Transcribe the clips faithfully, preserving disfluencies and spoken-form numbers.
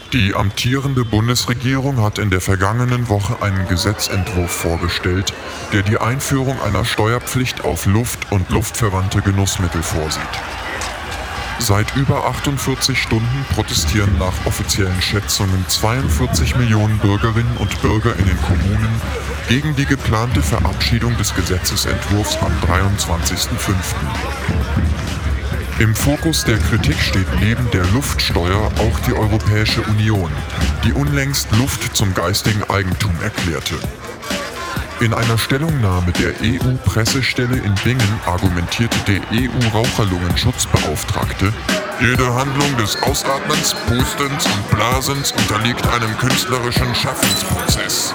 Die amtierende Bundesregierung hat in der vergangenen Woche einen Gesetzentwurf vorgestellt, der die Einführung einer Steuerpflicht auf Luft und luftverwandte Genussmittel vorsieht. Seit über achtundvierzig Stunden protestieren nach offiziellen Schätzungen zweiundvierzig Millionen Bürgerinnen und Bürger in den Kommunen gegen die geplante Verabschiedung des Gesetzesentwurfs am dreiundzwanzigsten fünften Im Fokus der Kritik steht neben der Luftsteuer auch die Europäische Union, die unlängst Luft zum geistigen Eigentum erklärte. In einer Stellungnahme der E U-Pressestelle in Bingen argumentierte der E U-Raucherlungenschutzbeauftragte: Jede Handlung des Ausatmens, Pustens und Blasens unterliegt einem künstlerischen Schaffensprozess.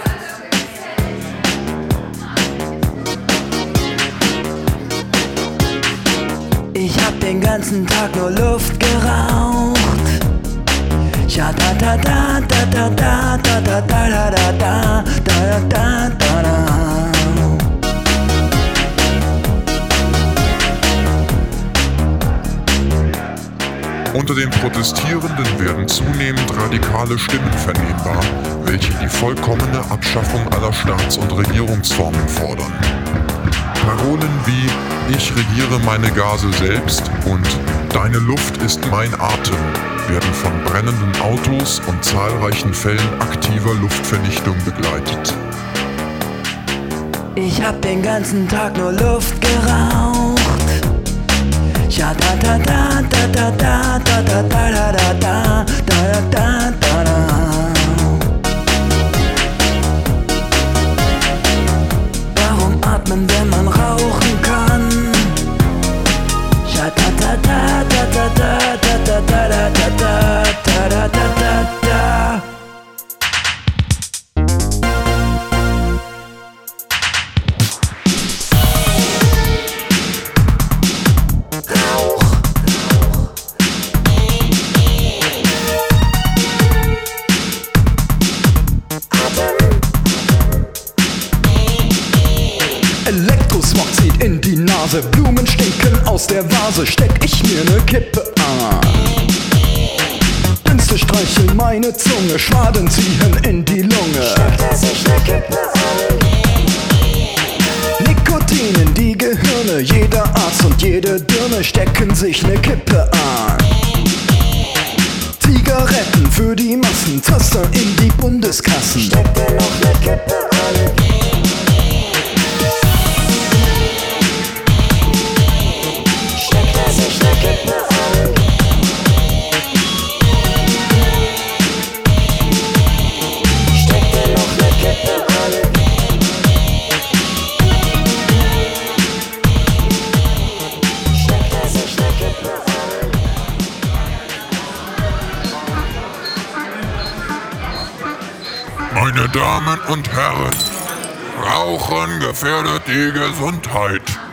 Ich hab den ganzen Tag nur Luft geraucht. Ja da da da da da da da da da da da da da da da da. Unter den Protestierenden werden zunehmend radikale Stimmen vernehmbar, welche die vollkommene Abschaffung aller Staats- und Regierungsformen fordern. Parolen wie „Ich regiere meine Gase selbst“ und „Deine Luft ist mein Atem“ werden von brennenden Autos und zahlreichen Fällen aktiver Luftvernichtung begleitet. Ich hab den ganzen Tag nur Luft geraucht. Ja da da da da da da da da da da da da da da da da. Warum atmen, wenn man rauchen kann? Ja da da da da da da da da da da da da da da da da. Elektrosmog zieht in die Nase, Blumen stinken aus der Vase, steck ich mir ne Kippe an. Dünste streicheln meine Zunge, Schwaden ziehen in die Lunge. Steckt er sich ne Kippe an? Nikotin in die Gehirne, jeder Arzt und jede Dirne stecken sich ne Kippe an. Zigaretten für die Massen, Zaster in die Bundeskassen. Steckt er noch ne Kippe an? Meine Damen und Herren, Rauchen gefährdet die Gesundheit.